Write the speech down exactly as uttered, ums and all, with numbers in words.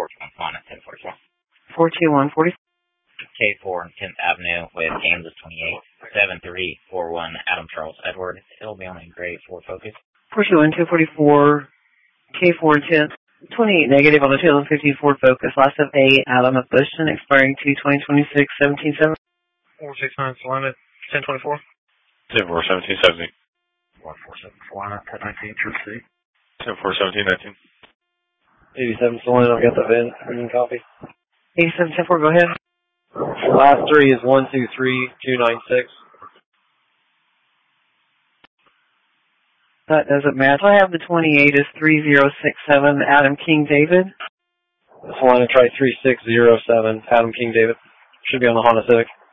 four two one Fauna, ten forty-four. four two one, forty-four. K four and tenth Avenue with Kansas twenty-eight, seven three four one Adam Charles Edward. It'll be on a grade four Focus. four two one, two forty-four, K four and tenth, twenty-eight negative on the two thousand fifteen Ford Focus. Last of eight, Adam of Bushton, expiring two twenty twenty-six, seventeen seven. four six nine Salina, ten twenty-four. ten four, seventeen seventy. one four seven Salina, ten nineteen, True C. ten four, seventeen nineteen. eighty-seven Salina, I've got the VIN, green copy. eighty-seven ten four, go ahead. Last three is one two three two nine six. That doesn't match. I have the twenty-eight is three zero six seven, Adam King David. Salina, try three six zero seven, Adam King David. Should be on the Honda Civic.